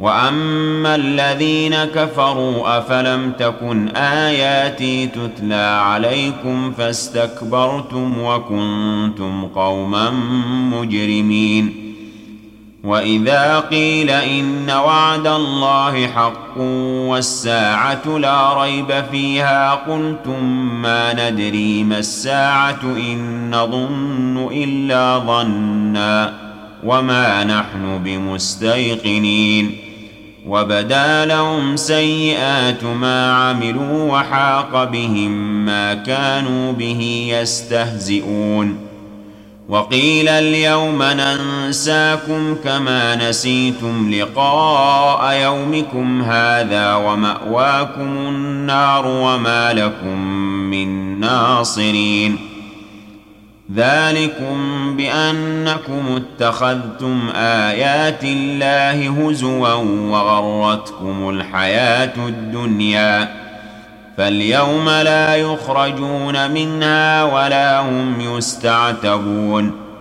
وأما الذين كفروا أفلم تكن آياتي تتلى عليكم فاستكبرتم وكنتم قوما مجرمين وإذا قيل إن وعد الله حق والساعة لا ريب فيها قلتم ما ندري ما الساعة إن نظن إلا ظنا وما نحن بمستيقنين وبدا لهم سيئات ما عملوا وحاق بهم ما كانوا به يستهزئون وقيل اليوم ننساكم كما نسيتم لقاء يومكم هذا ومأواكم النار وما لكم من ناصرين ذلكم بأنكم اتخذتم آيات الله هزوا وغرتكم الحياة الدنيا فاليوم لا يخرجون منها ولا هم يستعتبون